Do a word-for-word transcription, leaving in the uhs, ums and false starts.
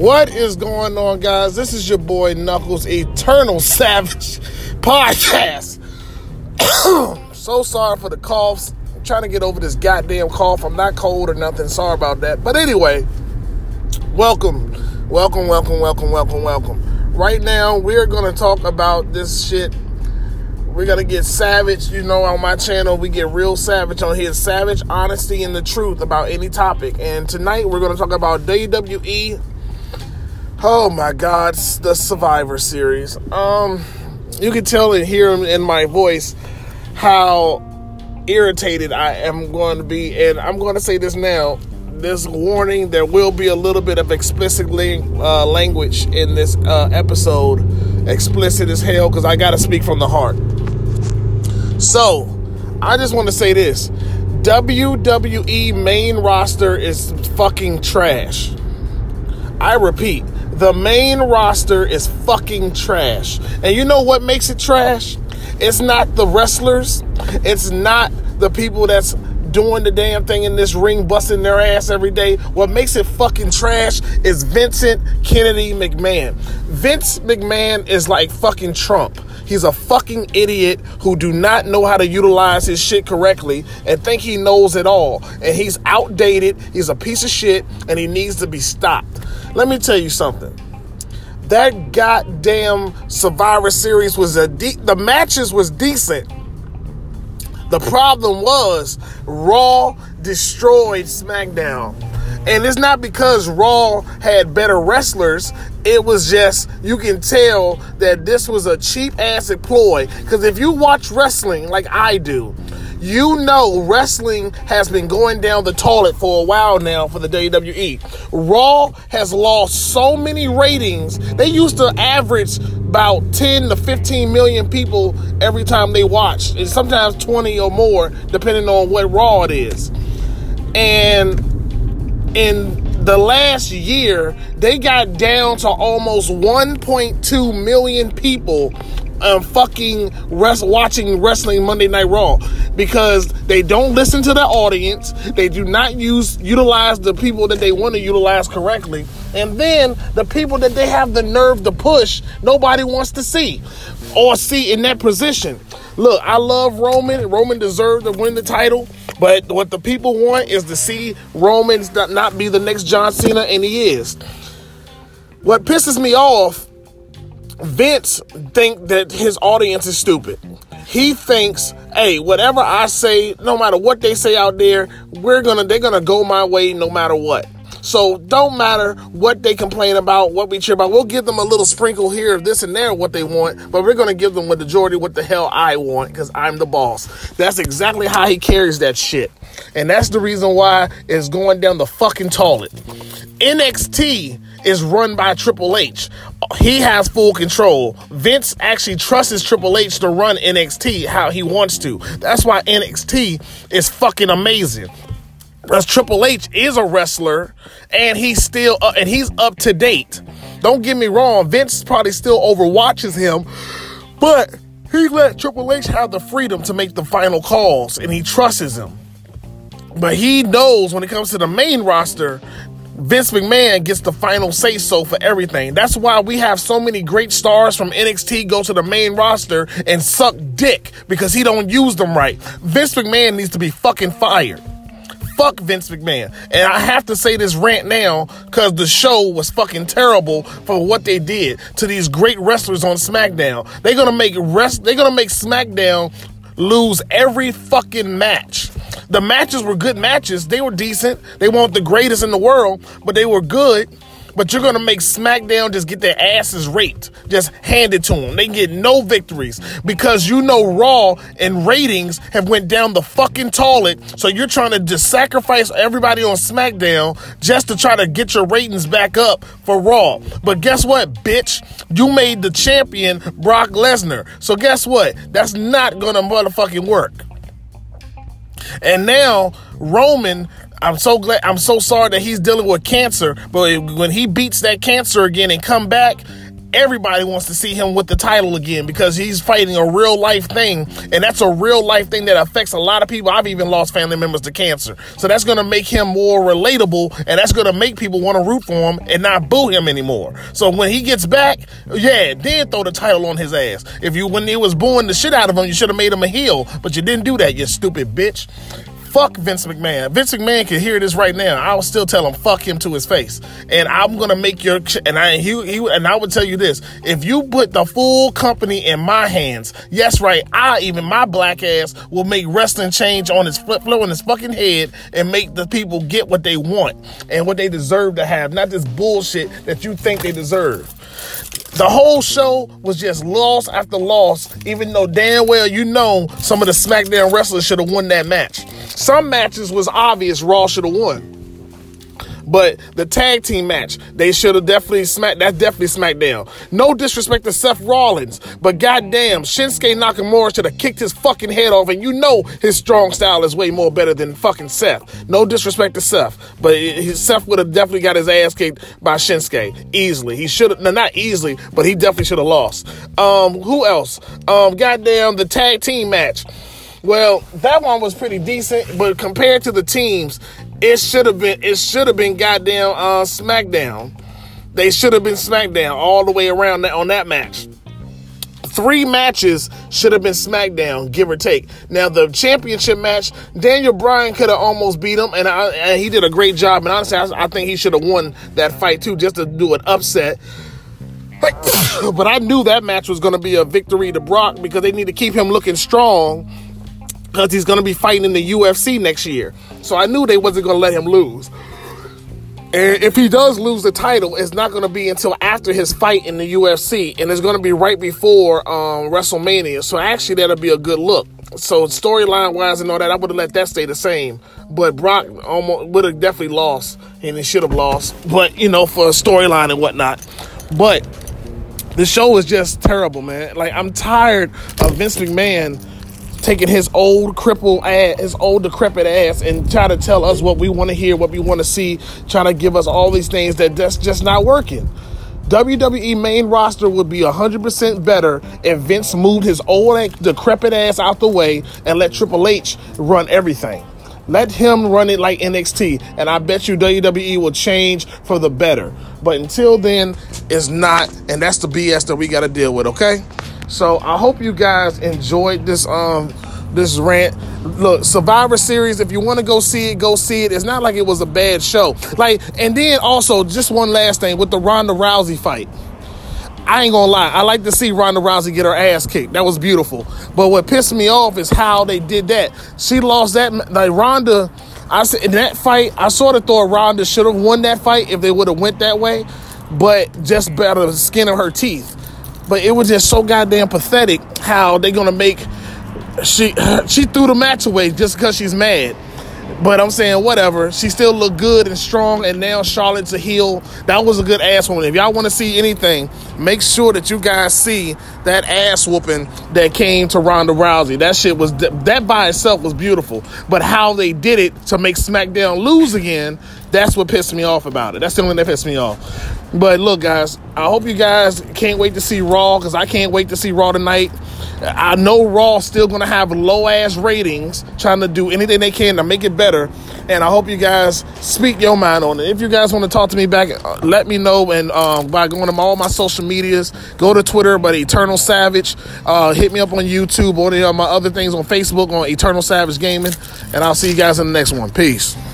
What is going on, guys? This is your boy Knuckles, Eternal Savage Podcast. So sorry for the coughs. I'm trying to get over this goddamn cough. I'm not cold or nothing. Sorry about that. But anyway, welcome. Welcome, welcome, welcome, welcome, welcome. Right now, we're going to talk about this shit. We're going to get savage. You know, on my channel, we get real savage on here. Savage, honesty, and the truth about any topic. And tonight, we're going to talk about W W E. Oh my God, the Survivor Series. Um, you can tell and hear in my voice how irritated I am going to be. And I'm going to say this now. This warning, there will be a little bit of explicit uh, language in this uh, episode. Explicit as hell, because I got to speak from the heart. So, I just want to say this. W W E main roster is fucking trash. I repeat, the main roster is fucking trash. And you know what makes it trash? It's not the wrestlers. It's not the people that's doing the damn thing in this ring, busting their ass every day. What makes it fucking trash is Vincent Kennedy McMahon. Vince McMahon is like fucking Trump. He's a fucking idiot who do not know how to utilize his shit correctly and think he knows it all. And he's outdated. He's a piece of shit and he needs to be stopped. Let me tell you something. That goddamn Survivor Series was a de- the matches was decent. The problem was Raw destroyed SmackDown. And it's not because Raw had better wrestlers. It was just, you can tell that this was a cheap-ass ploy. Because if you watch wrestling like I do, you know wrestling has been going down the toilet for a while now for the W W E. Raw has lost so many ratings. They used to average about ten to fifteen million people every time they watched. And sometimes twenty or more, depending on what Raw it is. And in the last year, they got down to almost one point two million people um, fucking res- watching wrestling Monday Night Raw, because they don't listen to the audience. They do not use utilize the people that they want to utilize correctly. And then the people that they have the nerve to push, nobody wants to see or see in that position. Look, I love Roman. Roman deserved to win the title. But what the people want is to see Roman not be the next John Cena, and he is. What pisses me off, Vince think that his audience is stupid. He thinks, hey, whatever I say, no matter what they say out there, we're gonna they're gonna go my way no matter what. So don't matter what they complain about, what we cheer about. We'll give them a little sprinkle here of this and there, what they want, but we're going to give them with the majority what the hell I want, because I'm the boss. That's exactly how he carries that shit. And that's the reason why it's going down the fucking toilet. N X T is run by Triple H. He has full control. Vince actually trusts Triple H to run N X T how he wants to. That's why N X T is fucking amazing. Because Triple H is a wrestler, and he's still uh, and he's up to date. Don't get me wrong, Vince probably still overwatches him, but he let Triple H have the freedom to make the final calls, and he trusts him. But he knows when it comes to the main roster, Vince McMahon gets the final say-so for everything. That's why we have so many great stars from N X T go to the main roster and suck dick, because he don't use them right. Vince McMahon needs to be fucking fired. Fuck Vince McMahon. And I have to say this rant now because the show was fucking terrible for what they did to these great wrestlers on SmackDown. They're gonna make rest. They're gonna make SmackDown lose every fucking match. The matches were good matches. They were decent. They weren't the greatest in the world, but they were good. But you're going to make SmackDown just get their asses raped. Just hand it to them. They get no victories. Because you know Raw and ratings have went down the fucking toilet. So you're trying to just sacrifice everybody on SmackDown just to try to get your ratings back up for Raw. But guess what, bitch? You made the champion Brock Lesnar. So guess what? That's not going to motherfucking work. And now Roman, I'm so glad, I'm so sorry that he's dealing with cancer, but when he beats that cancer again and come back, everybody wants to see him with the title again because he's fighting a real life thing, and that's a real life thing that affects a lot of people. I've even lost family members to cancer, so that's going to make him more relatable, and that's going to make people want to root for him and not boo him anymore. So when he gets back, yeah, then throw the title on his ass. If you when he was booing the shit out of him, you should have made him a heel, but you didn't do that, you stupid bitch. Fuck Vince McMahon. Vince McMahon can hear this right now. I will still tell him fuck him to his face. And I'm gonna make your and I he, he and I would tell you this: if you put the full company in my hands, yes, right, I even my black ass will make wrestling change on his flip flow on his fucking head and make the people get what they want and what they deserve to have, not this bullshit that you think they deserve. The whole show was just loss after loss, even though damn well you know some of the SmackDown wrestlers should have won that match. Some matches was obvious Raw should have won. But the tag team match, they should have definitely smacked. That's definitely SmackDown. No disrespect to Seth Rollins, but goddamn, Shinsuke Nakamura should have kicked his fucking head off, and you know his strong style is way more better than fucking Seth. No disrespect to Seth, but it, Seth would have definitely got his ass kicked by Shinsuke easily. He should have, no, not easily, but he definitely should have lost. Um, who else? Um, goddamn, the tag team match. Well, that one was pretty decent, but compared to the teams, it should have been it should have been goddamn uh, SmackDown. They should have been SmackDown all the way around that, on that match. Three matches should have been SmackDown, give or take. Now, the championship match, Daniel Bryan could have almost beat him, and, I, and he did a great job. And honestly, I, I think he should have won that fight, too, just to do an upset. But I knew that match was going to be a victory to Brock because they need to keep him looking strong, because he's going to be fighting in the U F C next year. So I knew they wasn't going to let him lose. And if he does lose the title, it's not going to be until after his fight in the U F C. And it's going to be right before um, WrestleMania. So actually, that'll be a good look. So storyline-wise and all that, I would have let that stay the same. But Brock almost would have definitely lost. And he should have lost. But, you know, for a storyline and whatnot. But the show is just terrible, man. Like, I'm tired of Vince McMahon taking his old crippled ass, his old decrepit ass, and try to tell us what we want to hear, what we want to see, trying to give us all these things that that's just not working. W W E main roster would be one hundred percent better if Vince moved his old decrepit ass out the way and let Triple H run everything. Let him run it like N X T, and I bet you W W E will change for the better. But until then, it's not, and that's the B S that we got to deal with, okay? So I hope you guys enjoyed this um this rant. Look, Survivor Series, if you want to go see it, go see it. It's not like it was a bad show. Like, and then also, just one last thing with the Ronda Rousey fight. I ain't gonna lie, I like to see Ronda Rousey get her ass kicked. That was beautiful. But what pissed me off is how they did that. She lost that, like Ronda, I said in that fight, I sort of thought Ronda should have won that fight if they would have went that way, but just by the skin of her teeth. But it was just so goddamn pathetic how they gonna make she she threw the match away just because she's mad. But I'm saying whatever. She still looked good and strong, and now Charlotte's a heel. That was a good ass woman. If y'all want to see anything, make sure that you guys see that ass whooping that came to Ronda Rousey. That shit was that by itself was beautiful. But how they did it to make SmackDown lose again, that's what pissed me off about it. That's the only thing that pissed me off. But look, guys, I hope you guys can't wait to see Raw, because I can't wait to see Raw tonight. I know Raw's still going to have low-ass ratings, trying to do anything they can to make it better. And I hope you guys speak your mind on it. If you guys want to talk to me back, let me know. And um, by going to all my social medias, go to Twitter, but Eternal Savage. Uh, hit me up on YouTube or any of my other things on Facebook on Eternal Savage Gaming. And I'll see you guys in the next one. Peace.